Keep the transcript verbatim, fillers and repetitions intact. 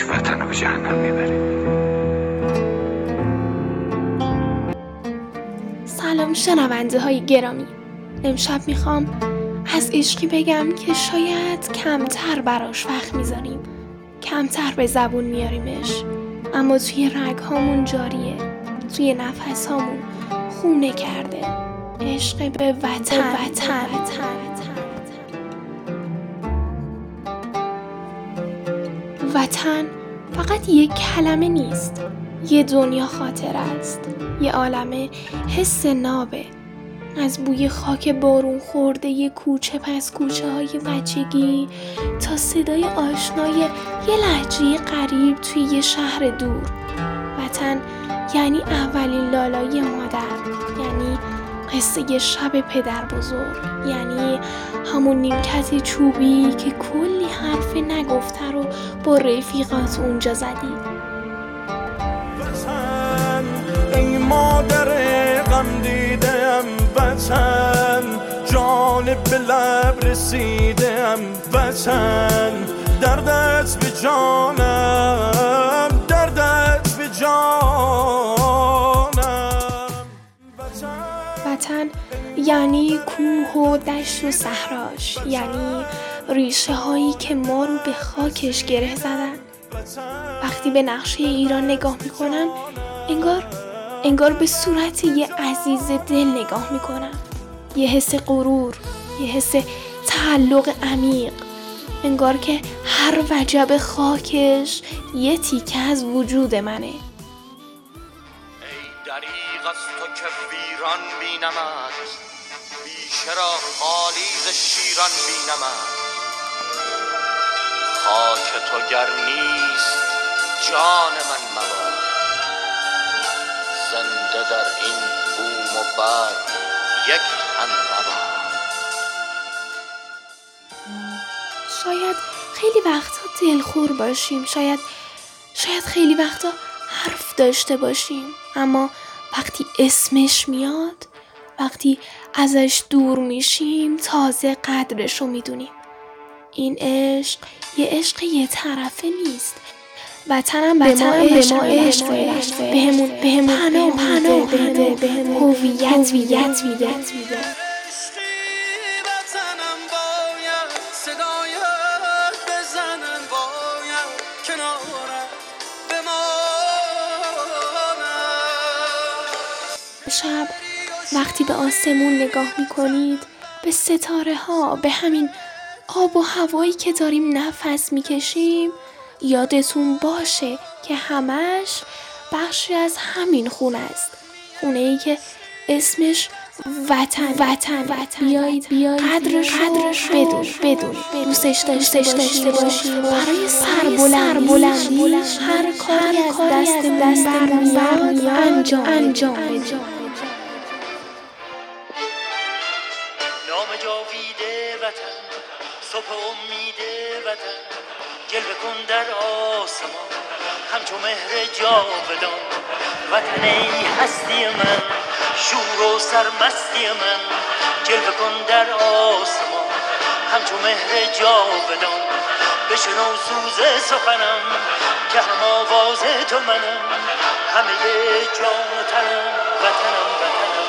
وطن رو به جهنم میبرید. سلام شنونده های گرامی، امشب میخوام از عشقی بگم که شاید کمتر براش وقت میذاریم، کمتر به زبون میاریمش، اما توی رگ هامون جاریه، توی نفس هامون خونه کرده. عشق به وطن. وطن. وطن فقط یک کلمه نیست، یه دنیا خاطر است، یه عالمه حس نابه، از بوی خاک بارون خورده یه کوچه پس کوچه های بچگی تا صدای آشنای یه لهجه غریب توی یه شهر دور. وطن یعنی اولین لالای مادر، یعنی قصه یه شب پدر بزرگ، یعنی همون نیمکت چوبی که کلی حرف نگفته رو با رفیقات اونجا زدی. وطن ای مادر غم دیدم، وطن جان به لب رسیدم، وطن دردت به جانم، دردت به جانم. وطن یعنی کوه و دشت و صحراش، یعنی ریشه هایی که ما رو به خاکش گره زدن. وقتی به نقشه ایران نگاه میکنم انگار انگار به صورت یه عزیز دل نگاه میکنم، یه حس غرور، یه حس تعلق عمیق، انگار که هر وجب خاکش یه تیکه از وجود منه. ای دریغ از تو که ویران بینمت، بیشه را خالی ز شیران بینمت. خاک تو گر نیست جان من مباد، زنده در این بوم و بر یک تن مباد. شاید خیلی وقتا دلخور باشیم، شاید شاید خیلی وقتا حرف داشته باشیم، اما وقتی اسمش میاد، وقتی ازش دور میشیم، تازه قدرشو میدونیم. این عشق یه عشق یه طرفه نیست. وطنم به ما عشق میده، بهمون بهمون پناه پناه میده، بهمون هویت هویت میده. شب وقتی به آسمون نگاه میکنید، به ستاره ها، به همین آب و هوایی که داریم نفس میکشیم، یادتون باشه که همش بخشی از همین خونه است، خونه ای که اسمش وطن وطن وطن بیایید بیایید قدرش قدرش بدون بدون دوستش داشته داشته باشیم، برای سربلندیش هر کاری از دستمون برمیاد انجام انجام بدیم. نام جاویده وطن، صبح امید وطن، جلوه کن در آسمان همچو مهر جاودان. وطن ای هستی من، شور و سرمستی من، جلوه کن در آسمان همچو مهر جاودان. بشنو سوز سخنم که هم آواز تو منم، همه جان و تنم وطنم وطنم.